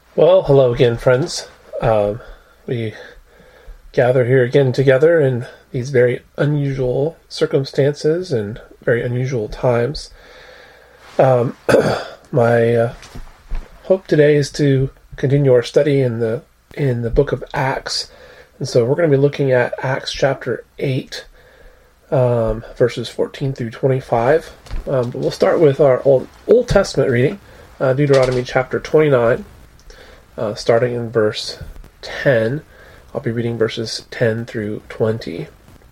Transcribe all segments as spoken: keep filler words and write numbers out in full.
Well, hello again, friends. Um, we gather here again together in these very unusual circumstances and very unusual times. Um, my uh, hope today is to continue our study in the in the book of Acts, and so we're going to be looking at Acts chapter eight, um, verses fourteen through twenty-five. Um, but we'll start with our Old Old Testament reading, uh, Deuteronomy chapter twenty-nine. Uh, starting in verse ten. I'll be reading verses ten through twenty.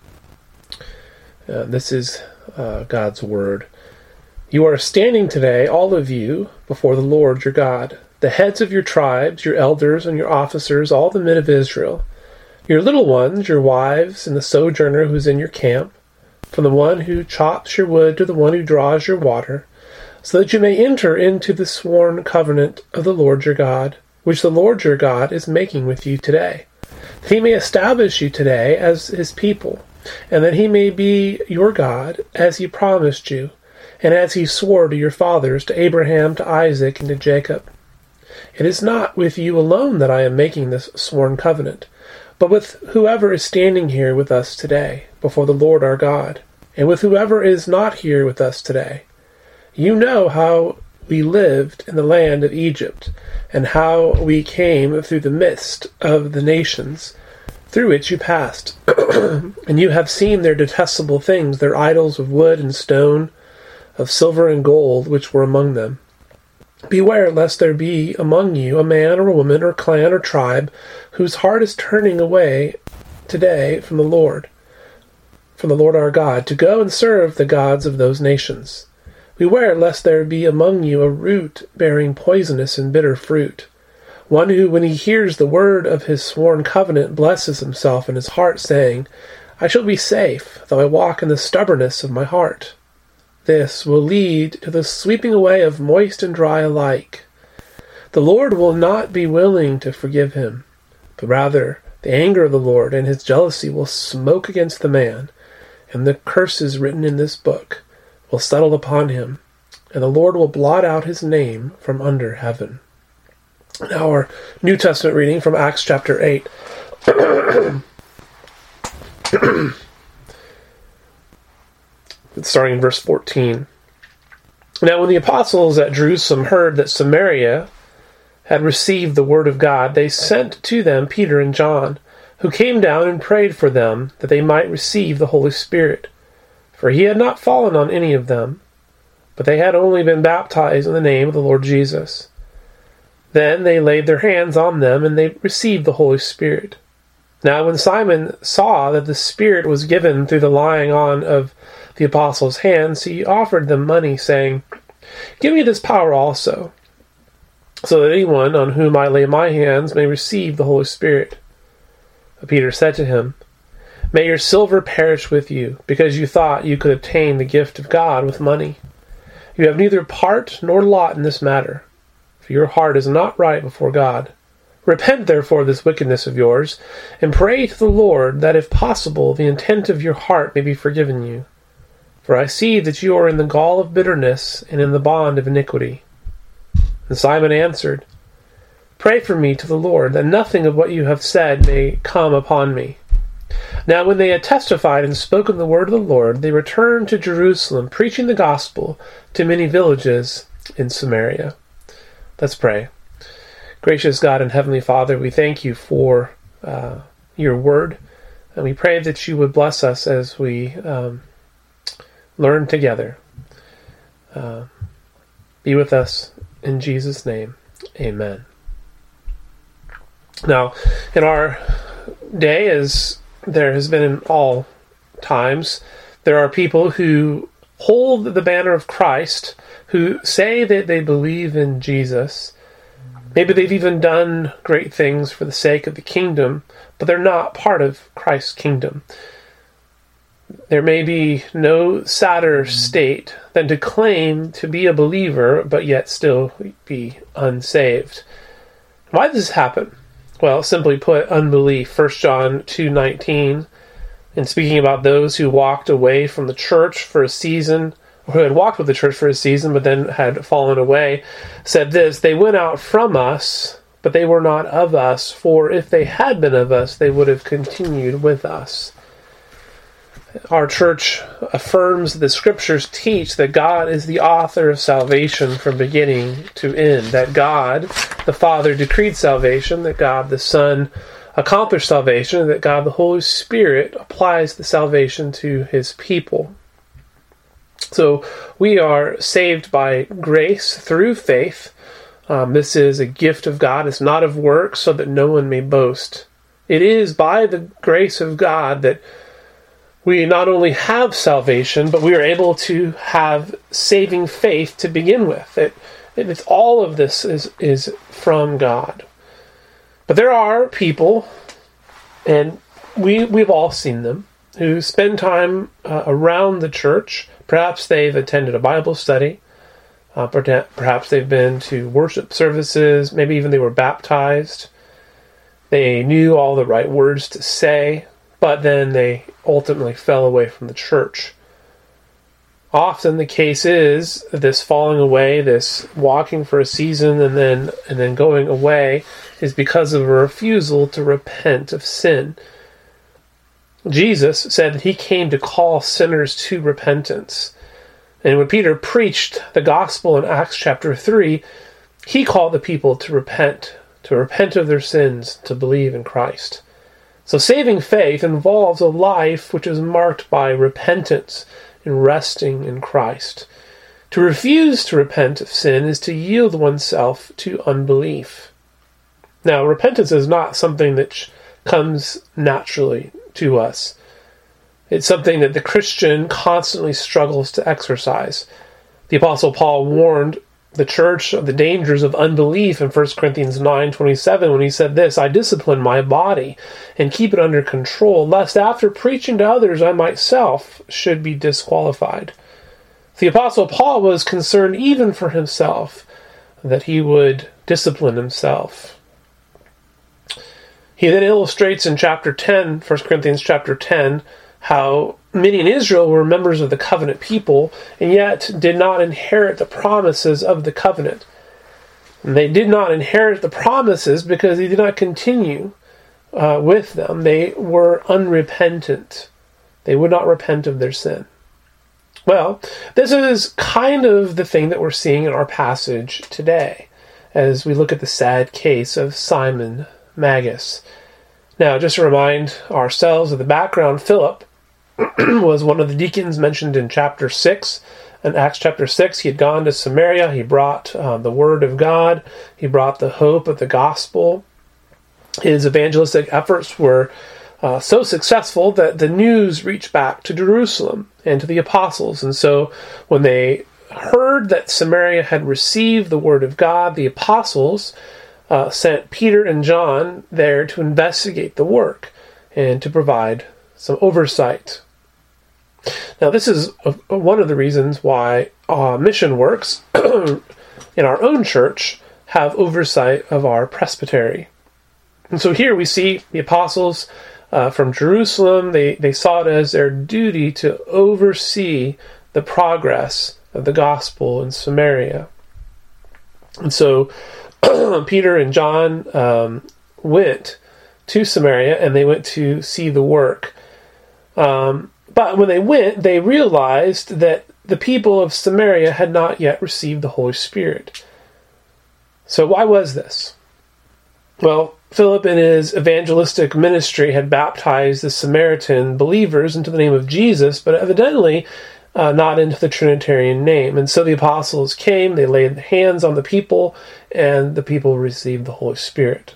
Uh, this is uh, God's word. You are standing today, all of you, before the Lord your God, the heads of your tribes, your elders and your officers, all the men of Israel, your little ones, your wives, and the sojourner who is in your camp, from the one who chops your wood to the one who draws your water, so that you may enter into the sworn covenant of the Lord your God, which the Lord your God is making with you today, that he may establish you today as his people, and that he may be your God, as he promised you, and as he swore to your fathers, to Abraham, to Isaac, and to Jacob. It is not with you alone that I am making this sworn covenant, but with whoever is standing here with us today, before the Lord our God, and with whoever is not here with us today. You know how we lived in the land of Egypt, and how we came through the midst of the nations through which you passed. And you have seen their detestable things, their idols of wood and stone, of silver and gold, which were among them. Beware lest there be among you a man or a woman or clan or tribe whose heart is turning away today from the Lord, from the Lord our God, to go and serve the gods of those nations. Beware lest there be among you a root bearing poisonous and bitter fruit, one who, when he hears the word of his sworn covenant, blesses himself in his heart, saying, I shall be safe, though I walk in the stubbornness of my heart. This will lead to the sweeping away of moist and dry alike. The Lord will not be willing to forgive him, but rather the anger of the Lord and his jealousy will smoke against the man, and the curses written in this book will settle upon him, and the Lord will blot out his name from under heaven. Now our New Testament reading from Acts chapter eight. Starting in verse fourteen. Now when the apostles at Jerusalem heard that Samaria had received the word of God, they sent to them Peter and John, who came down and prayed for them that they might receive the Holy Spirit. For he had not fallen on any of them, but they had only been baptized in the name of the Lord Jesus. Then they laid their hands on them, and they received the Holy Spirit. Now when Simon saw that the Spirit was given through the laying on of the apostles' hands, he offered them money, saying, Give me this power also, so that anyone on whom I lay my hands may receive the Holy Spirit. But Peter said to him, May your silver perish with you, because you thought you could obtain the gift of God with money. You have neither part nor lot in this matter, for your heart is not right before God. Repent therefore of this wickedness of yours, and pray to the Lord that, if possible, the intent of your heart may be forgiven you. For I see that you are in the gall of bitterness and in the bond of iniquity. And Simon answered, Pray for me to the Lord, that nothing of what you have said may come upon me. Now when they had testified and spoken the word of the Lord, they returned to Jerusalem, preaching the gospel to many villages in Samaria. Let's pray. Gracious God and Heavenly Father, we thank you for uh, your word, and we pray that you would bless us as we um, learn together. Uh, be with us in Jesus' name. Amen. Now, in our day, as there has been in all times, there are people who hold the banner of Christ, who say that they believe in Jesus. Maybe they've even done great things for the sake of the kingdom, but they're not part of Christ's kingdom. There may be no sadder state than to claim to be a believer, but yet still be unsaved. Why does this happen? Well, simply put, unbelief. First John two nineteen, in speaking about those who walked away from the church for a season, or who had walked with the church for a season but then had fallen away, said this, They went out from us, but they were not of us, for if they had been of us, they would have continued with us. Our church affirms that the Scriptures teach that God is the author of salvation from beginning to end, that God, the Father, decreed salvation, that God, the Son, accomplished salvation, and that God, the Holy Spirit, applies the salvation to His people. So we are saved by grace through faith. Um, this is a gift of God. It's not of works, so that no one may boast. It is by the grace of God that we not only have salvation, but we are able to have saving faith to begin with. It, it's all of this is, is from God. But there are people, and we, we've all seen them, who spend time uh, around the church. Perhaps they've attended a Bible study. Uh, perhaps they've been to worship services. Maybe even they were baptized. They knew all the right words to say, but then they ultimately fell away from the church. Often the case is this falling away, this walking for a season and then and then going away, is because of a refusal to repent of sin. Jesus said that He came to call sinners to repentance. And when Peter preached the gospel in Acts chapter three, he called the people to repent, to repent of their sins, to believe in Christ. So saving faith involves a life which is marked by repentance and resting in Christ. To refuse to repent of sin is to yield oneself to unbelief. Now, repentance is not something that comes naturally to us. It's something that the Christian constantly struggles to exercise. The Apostle Paul warned the church of the dangers of unbelief in First Corinthians nine twenty-seven when he said this, "I discipline my body and keep it under control, lest after preaching to others I myself should be disqualified." The Apostle Paul was concerned even for himself, that he would discipline himself. He then illustrates in chapter ten, First Corinthians chapter ten, how many in Israel were members of the covenant people, and yet did not inherit the promises of the covenant. And they did not inherit the promises because they did not continue uh, with them. They were unrepentant. They would not repent of their sin. Well, this is kind of the thing that we're seeing in our passage today, as we look at the sad case of Simon Magus. Now, just to remind ourselves of the background, Philip was one of the deacons mentioned in chapter six. In Acts chapter six, he had gone to Samaria. He brought uh, the word of God. He brought the hope of the gospel. His evangelistic efforts were uh, so successful that the news reached back to Jerusalem and to the apostles. And so when they heard that Samaria had received the word of God, the apostles uh, sent Peter and John there to investigate the work and to provide some oversight. Now, this is one of the reasons why uh, mission works in our own church have oversight of our presbytery. And so here we see the apostles uh, from Jerusalem. They, they saw it as their duty to oversee the progress of the gospel in Samaria. And so Peter and John um, went to Samaria, and they went to see the work. Um, but when they went, they realized that the people of Samaria had not yet received the Holy Spirit. So why was this? Well, Philip in his evangelistic ministry had baptized the Samaritan believers into the name of Jesus, but evidently uh, not into the Trinitarian name. And so the apostles came, they laid hands on the people, and the people received the Holy Spirit.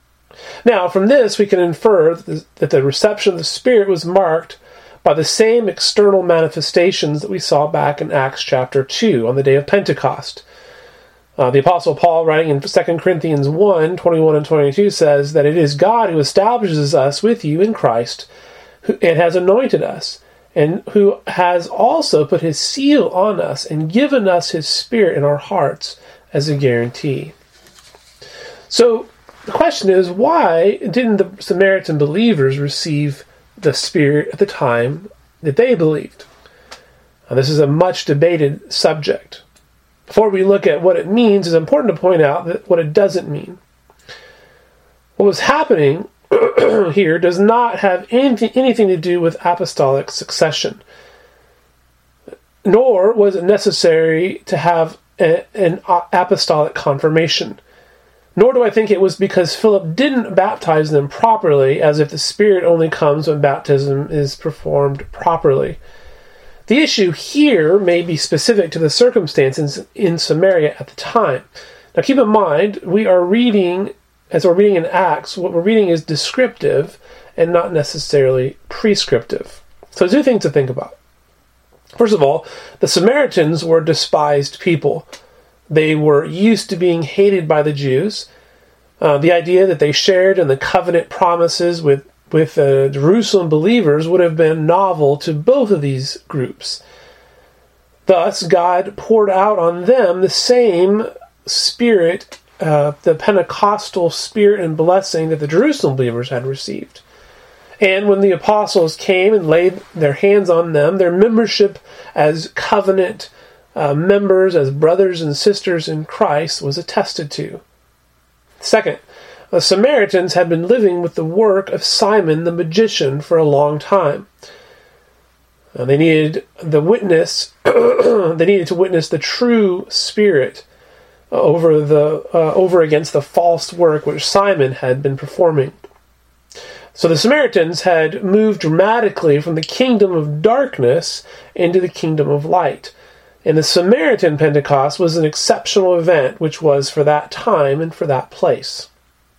Now, from this, we can infer that the reception of the Spirit was marked by the same external manifestations that we saw back in Acts chapter two on the day of Pentecost. Uh, the Apostle Paul, writing in Second Corinthians one, twenty-one and twenty-two, says that it is God who establishes us with you in Christ who, and has anointed us, and who has also put his seal on us and given us his Spirit in our hearts as a guarantee. So, the question is, why didn't the Samaritan believers receive the Spirit at the time that they believed? Now, this is a much debated subject. Before we look at what it means, it's important to point out that what it doesn't mean. What was happening here does not have anything, anything to do with apostolic succession, nor was it necessary to have a, an apostolic confirmation. Nor do I think it was because Philip didn't baptize them properly, as if the Spirit only comes when baptism is performed properly. The issue here may be specific to the circumstances in Samaria at the time. Now keep in mind, we are reading, as we're reading in Acts, what we're reading is descriptive and not necessarily prescriptive. So two things to think about. First of all, the Samaritans were despised people. They were used to being hated by the Jews. Uh, the idea that they shared in the covenant promises with, with uh, Jerusalem believers would have been novel to both of these groups. Thus, God poured out on them the same spirit, uh, the Pentecostal spirit and blessing that the Jerusalem believers had received. And when the apostles came and laid their hands on them, their membership as covenant Uh, members, as brothers and sisters in Christ, was attested to. Second, the Samaritans had been living with the work of Simon the magician for a long time. Uh, they needed the witness. They needed to witness the true Spirit over the uh, over against the false work which Simon had been performing. So the Samaritans had moved dramatically from the kingdom of darkness into the kingdom of light. And the Samaritan Pentecost was an exceptional event, which was for that time and for that place.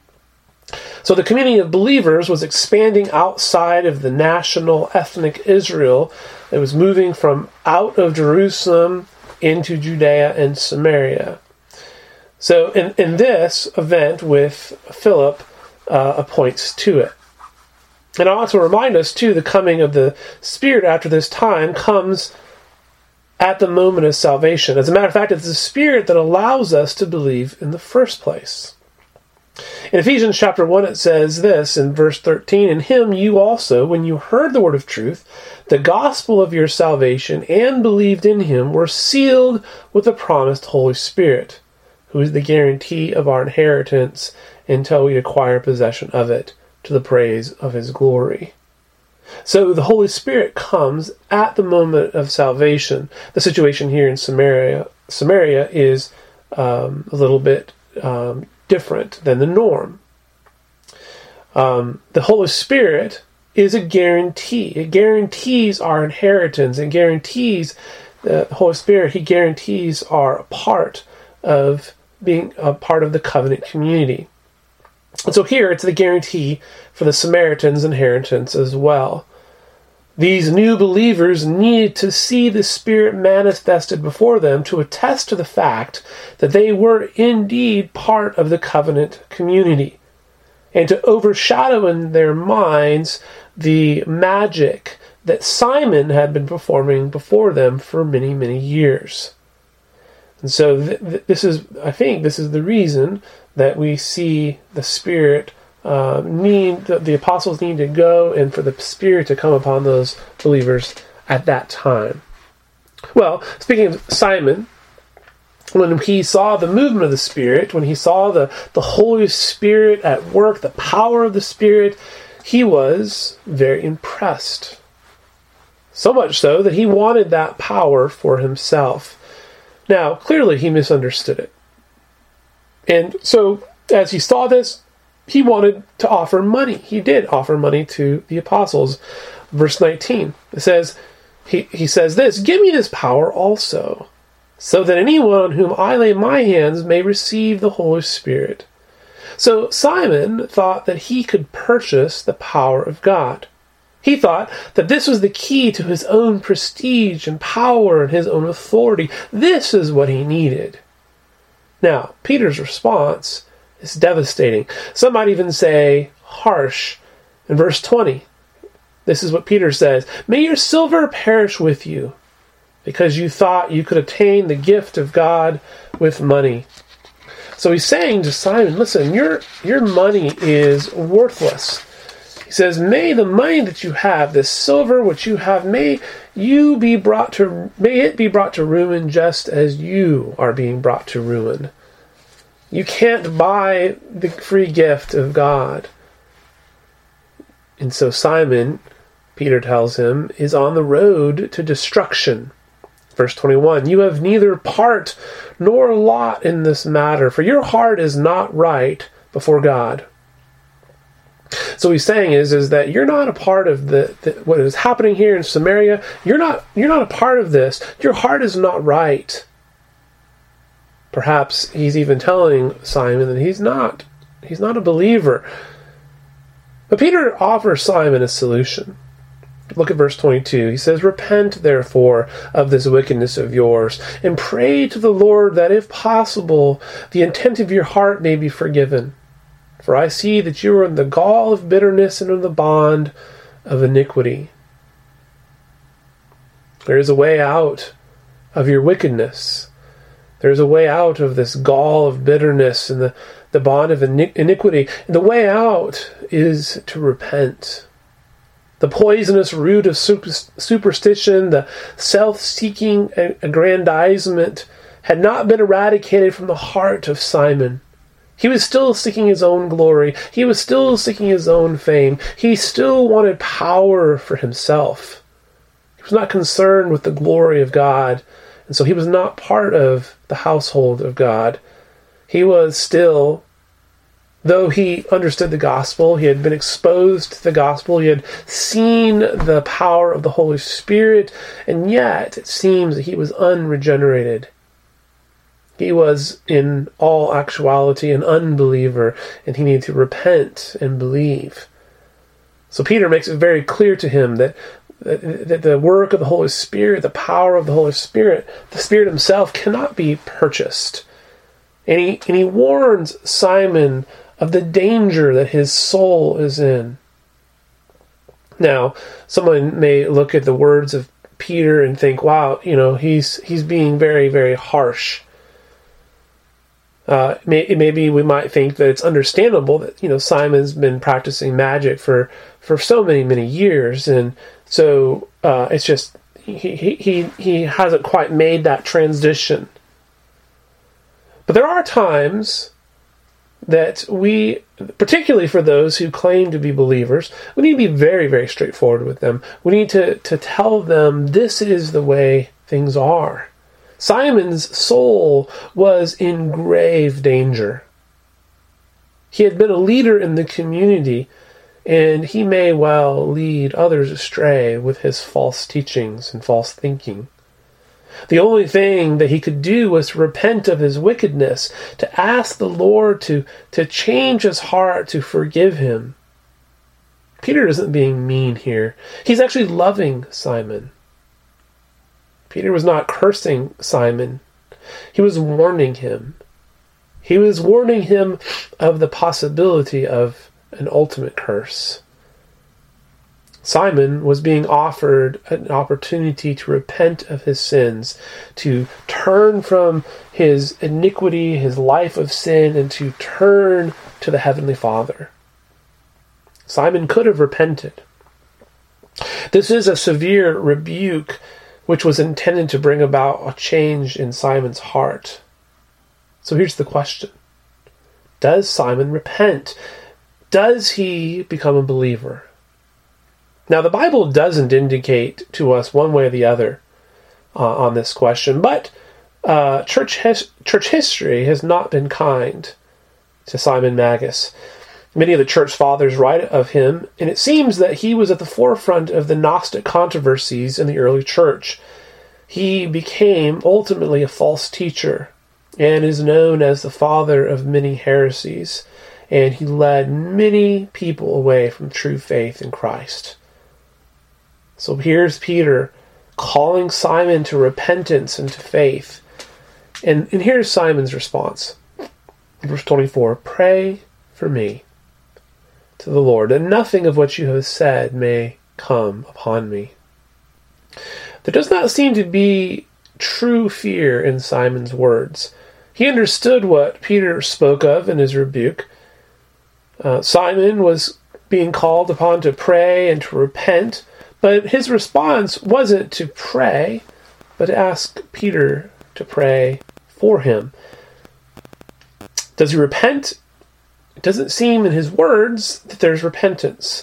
So the community of believers was expanding outside of the national ethnic Israel. It was moving from out of Jerusalem into Judea and Samaria. So in, in this event with Philip uh, points to it. And I want to remind us, too, the coming of the Spirit after this time comes at the moment of salvation. As a matter of fact, it's the Spirit that allows us to believe in the first place. In Ephesians chapter one, it says this in verse thirteen, "In him you also, when you heard the word of truth, the gospel of your salvation, and believed in him, were sealed with the promised Holy Spirit, who is the guarantee of our inheritance until we acquire possession of it, to the praise of his glory." So the Holy Spirit comes at the moment of salvation. The situation here in Samaria, Samaria is um, a little bit um, different than the norm. Um, the Holy Spirit is a guarantee. It guarantees our inheritance. It guarantees the Holy Spirit. He guarantees our part of being a part of the covenant community. And so here it's the guarantee for the Samaritans' inheritance as well. These new believers needed to see the Spirit manifested before them to attest to the fact that they were indeed part of the covenant community, and to overshadow in their minds the magic that Simon had been performing before them for many, many years. And so th- th- this is, I think, this is the reason that we see the Spirit uh, need, the, the apostles need to go and for the Spirit to come upon those believers at that time. Well, speaking of Simon, when he saw the movement of the Spirit, when he saw the, the Holy Spirit at work, the power of the Spirit, he was very impressed. So much so that he wanted that power for himself. Now, clearly he misunderstood it. And so, as he saw this, he wanted to offer money. He did offer money to the apostles. Verse nineteen, it says, he, he says this, "Give me this power also, so that anyone on whom I lay my hands may receive the Holy Spirit." So Simon thought that he could purchase the power of God. He thought that this was the key to his own prestige and power and his own authority. This is what he needed. Now, Peter's response is devastating. Some might even say harsh. In verse twenty, this is what Peter says, "May your silver perish with you, because you thought you could attain the gift of God with money." So he's saying to Simon, listen, your, your money is worthless. He says, may the money that you have, this silver which you have, may you be brought to, may it be brought to ruin just as you are being brought to ruin. You can't buy the free gift of God. And so Simon, Peter tells him, is on the road to destruction. Verse twenty-one, you have neither part nor lot in this matter, for your heart is not right before God. So what he's saying is, is that you're not a part of the, the what is happening here in Samaria. You're not you're not a part of this. Your heart is not right. Perhaps he's even telling Simon that he's not he's not a believer. But Peter offers Simon a solution. Look at verse twenty-two. He says, repent, therefore, of this wickedness of yours, and pray to the Lord that, if possible, the intent of your heart may be forgiven. For I see that you are in the gall of bitterness and in the bond of iniquity. There is a way out of your wickedness. There is a way out of this gall of bitterness and the, the bond of iniquity. And the way out is to repent. The poisonous root of superstition, the self-seeking aggrandizement, had not been eradicated from the heart of Simon. He was still seeking his own glory. He was still seeking his own fame. He still wanted power for himself. He was not concerned with the glory of God, and so he was not part of the household of God. He was still, though he understood the gospel, he had been exposed to the gospel, he had seen the power of the Holy Spirit, and yet it seems that he was unregenerated. He was, in all actuality, an unbeliever, and he needed to repent and believe. So Peter makes it very clear to him that, that, that the work of the Holy Spirit, the power of the Holy Spirit, the Spirit himself cannot be purchased. And he, and he warns Simon of the danger that his soul is in. Now, someone may look at the words of Peter and think, wow, you know, he's he's being very, very harsh. Uh, may, maybe we might think that it's understandable that, you know, Simon's been practicing magic for, for so many, many years, and so uh, it's just he, he he hasn't quite made that transition. But there are times that we, particularly for those who claim to be believers, we need to be very, very straightforward with them. We need to, to tell them this is the way things are. Simon's soul was in grave danger. He had been a leader in the community, and he may well lead others astray with his false teachings and false thinking. The only thing that he could do was to repent of his wickedness, to ask the Lord to, to change his heart, to forgive him. Peter isn't being mean here. He's actually loving Simon. Peter was not cursing Simon. He was warning him. He was warning him of the possibility of an ultimate curse. Simon was being offered an opportunity to repent of his sins, to turn from his iniquity, his life of sin, and to turn to the Heavenly Father. Simon could have repented. This is a severe rebuke which was intended to bring about a change in Simon's heart. So here's the question. Does Simon repent? Does he become a believer? Now, the Bible doesn't indicate to us one way or the other uh, on this question, but uh, church, his- church history has not been kind to Simon Magus. Many of the church fathers write of him, and it seems that he was at the forefront of the Gnostic controversies in the early church. He became ultimately a false teacher and is known as the father of many heresies, and he led many people away from true faith in Christ. So here's Peter calling Simon to repentance and to faith. And, and here's Simon's response. Verse twenty-four, pray for me to the Lord, and nothing of what you have said may come upon me. There does not seem to be true fear in Simon's words. He understood what Peter spoke of in his rebuke. Uh, Simon was being called upon to pray and to repent, but his response wasn't to pray, but to ask Peter to pray for him. Does he repent? It doesn't seem in his words that there's repentance.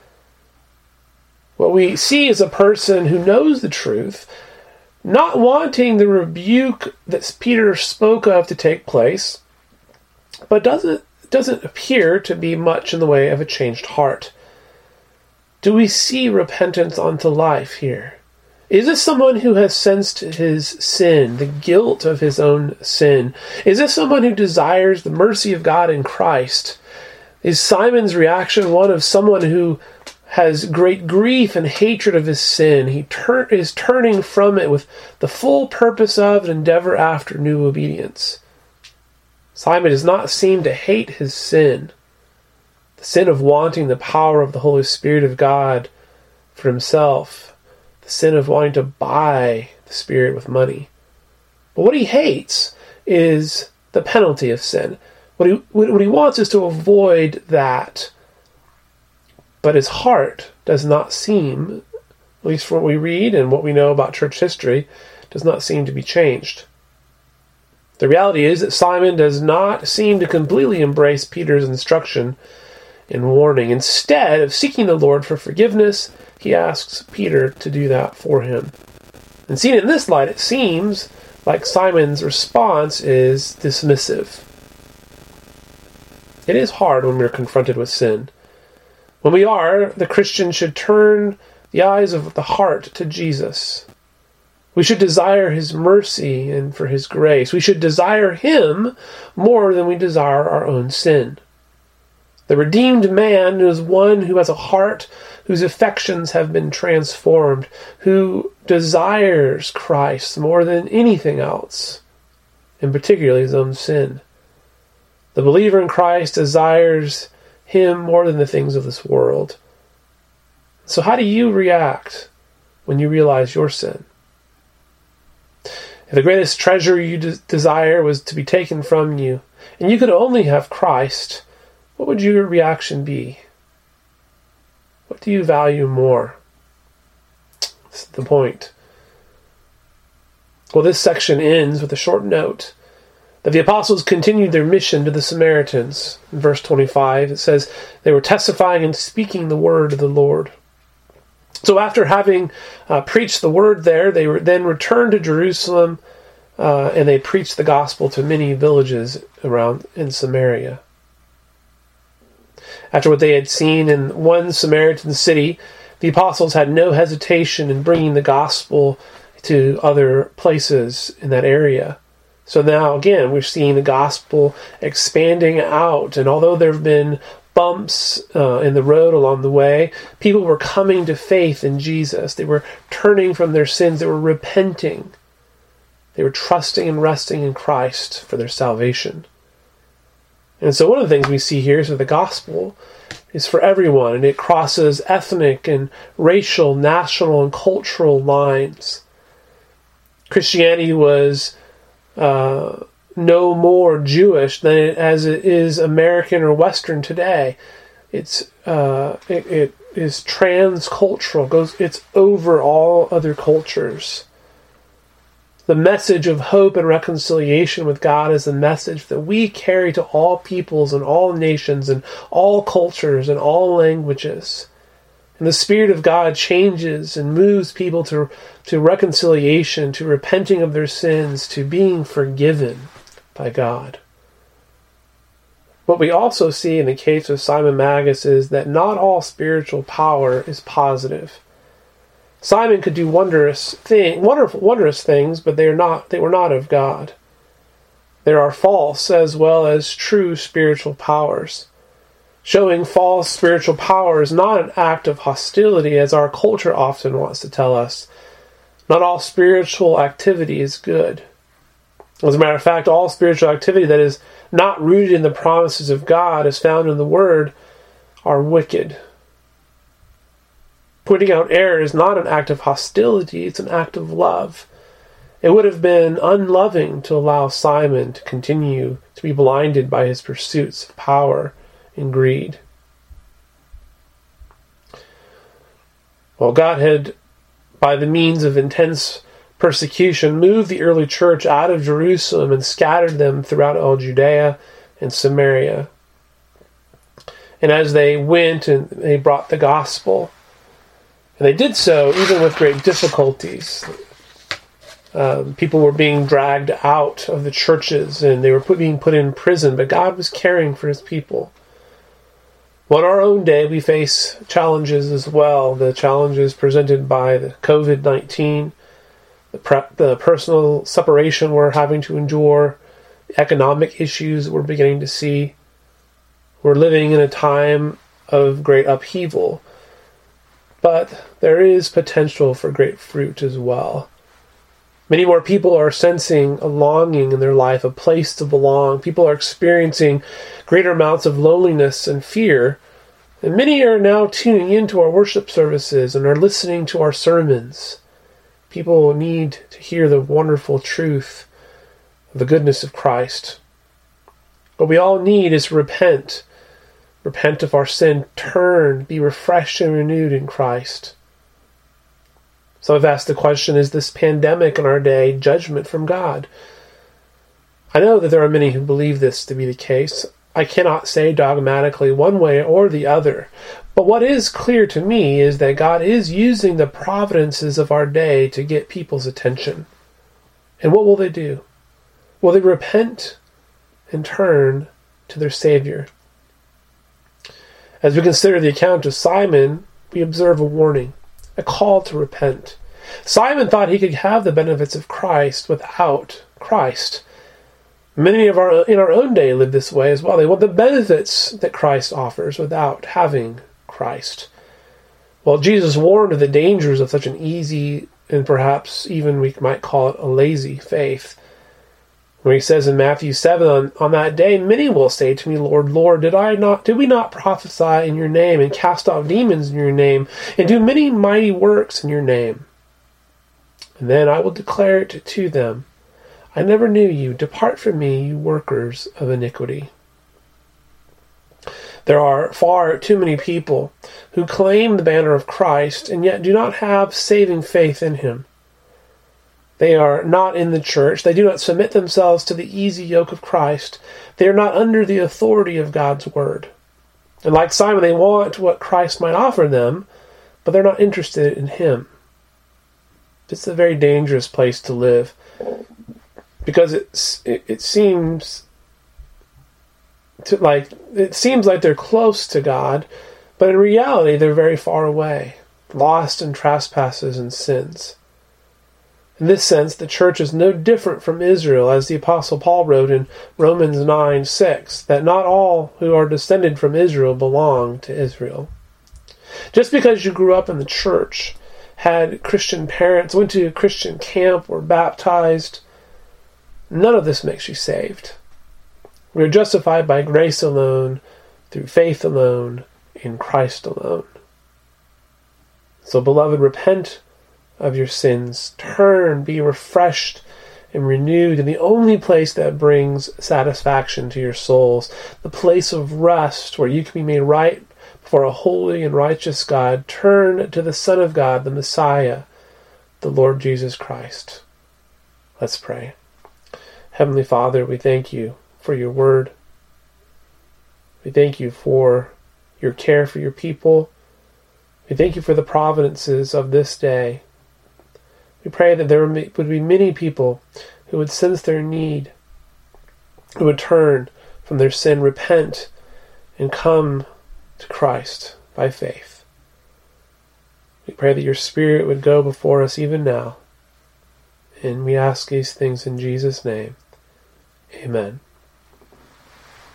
What we see is a person who knows the truth, not wanting the rebuke that Peter spoke of to take place, but doesn't doesn't appear to be much in the way of a changed heart. Do we see repentance unto life here? Is this someone who has sensed his sin, the guilt of his own sin? Is this someone who desires the mercy of God in Christ? Is Simon's reaction one of someone who has great grief and hatred of his sin? He tur- is turning from it with the full purpose of and endeavor after new obedience. Simon does not seem to hate his sin, the sin of wanting the power of the Holy Spirit of God for himself, the sin of wanting to buy the Spirit with money. But what he hates is the penalty of sin. What he, what he wants is to avoid that. But his heart does not seem, at least from what we read and what we know about church history, does not seem to be changed. The reality is that Simon does not seem to completely embrace Peter's instruction and warning. Instead of seeking the Lord for forgiveness, he asks Peter to do that for him. And seen in this light, it seems like Simon's response is dismissive. It is hard when we're confronted with sin. When we are, the Christian should turn the eyes of the heart to Jesus. We should desire his mercy and for his grace. We should desire him more than we desire our own sin. The redeemed man is one who has a heart whose affections have been transformed, who desires Christ more than anything else, and particularly his own sin. The believer in Christ desires him more than the things of this world. So how do you react when you realize your sin? If the greatest treasure you de- desire was to be taken from you, and you could only have Christ, what would your reaction be? What do you value more? That's the point. Well, this section ends with a short note that the apostles continued their mission to the Samaritans. In verse twenty-five, it says, they were testifying and speaking the word of the Lord. So after having uh, preached the word there, they were then returned to Jerusalem, uh, and they preached the gospel to many villages around in Samaria. After what they had seen in one Samaritan city, the apostles had no hesitation in bringing the gospel to other places in that area. So now, again, we're seeing the gospel expanding out, and although there have been bumps uh, in the road along the way, people were coming to faith in Jesus. They were turning from their sins. They were repenting. They were trusting and resting in Christ for their salvation. And so one of the things we see here is that the gospel is for everyone, and it crosses ethnic and racial, national, and cultural lines. Christianity was uh, no more Jewish than it, as it is American or Western today. It's uh, it, it is transcultural. Goes it's over all other cultures. The message of hope and reconciliation with God is the message that we carry to all peoples and all nations and all cultures and all languages. And the Spirit of God changes and moves people to, to reconciliation, to repenting of their sins, to being forgiven by God. What we also see in the case of Simon Magus is that not all spiritual power is positive. Simon could do wondrous thing, wonderful, wondrous things, but they are not. They were not of God. There are false as well as true spiritual powers. Showing false spiritual power is not an act of hostility, as our culture often wants to tell us. Not all spiritual activity is good. As a matter of fact, all spiritual activity that is not rooted in the promises of God, as found in the Word, are wicked. Pointing out error is not an act of hostility, it's an act of love. It would have been unloving to allow Simon to continue to be blinded by his pursuits of power and greed. Well, God had, by the means of intense persecution, moved the early church out of Jerusalem and scattered them throughout all Judea, in Samaria. And as they went and they brought the gospel, and they did so even with great difficulties. Um, people were being dragged out of the churches, and they were put, being put in prison, but God was caring for his people. Well, in our own day, we face challenges as well. The challenges presented by the covid nineteen, the, pre- the personal separation we're having to endure, the economic issues we're beginning to see. We're living in a time of great upheaval, but there is potential for great fruit as well. Many more people are sensing a longing in their life, a place to belong. People are experiencing greater amounts of loneliness and fear. And many are now tuning into our worship services and are listening to our sermons. People need to hear the wonderful truth of the goodness of Christ. What we all need is to repent. Repent of our sin, turn, be refreshed and renewed in Christ. So I've asked the question, is this pandemic in our day judgment from God? I know that there are many who believe this to be the case. I cannot say dogmatically one way or the other. But what is clear to me is that God is using the providences of our day to get people's attention. And what will they do? Will they repent and turn to their Savior? As we consider the account of Simon, we observe a warning, a call to repent. Simon thought he could have the benefits of Christ without Christ. Many of our in our own day live this way as well. They want the benefits that Christ offers without having Christ. Well, Jesus warned of the dangers of such an easy and perhaps even we might call it a lazy faith. Where he says in Matthew seven, on, on that day, many will say to me, Lord, Lord, did I not, did we not prophesy in your name and cast out demons in your name and do many mighty works in your name? And then I will declare it to them, I never knew you. Depart from me, you workers of iniquity. There are far too many people who claim the banner of Christ and yet do not have saving faith in him. They are not in the church. They do not submit themselves to the easy yoke of Christ. They are not under the authority of God's word. And like Simon, they want what Christ might offer them, but they're not interested in him. It's a very dangerous place to live because it's, it, it seems to like it seems like they're close to God, but in reality they're very far away, lost in trespasses and sins. In this sense, the church is no different from Israel, as the Apostle Paul wrote in Romans nine six, that not all who are descended from Israel belong to Israel. Just because you grew up in the church, had Christian parents, went to a Christian camp, were baptized, none of this makes you saved. We are justified by grace alone, through faith alone, in Christ alone. So, beloved, repent of your sins. Turn, be refreshed and renewed in the only place that brings satisfaction to your souls, the place of rest where you can be made right before a holy and righteous God. Turn to the Son of God, the Messiah, the Lord Jesus Christ. Let's pray. Heavenly Father, we thank you for your word. We thank you for your care for your people. We thank you for the providences of this day. We pray that there would be many people who would sense their need, who would turn from their sin, repent, and come to Christ by faith. We pray that your Spirit would go before us even now. And we ask these things in Jesus' name. Amen.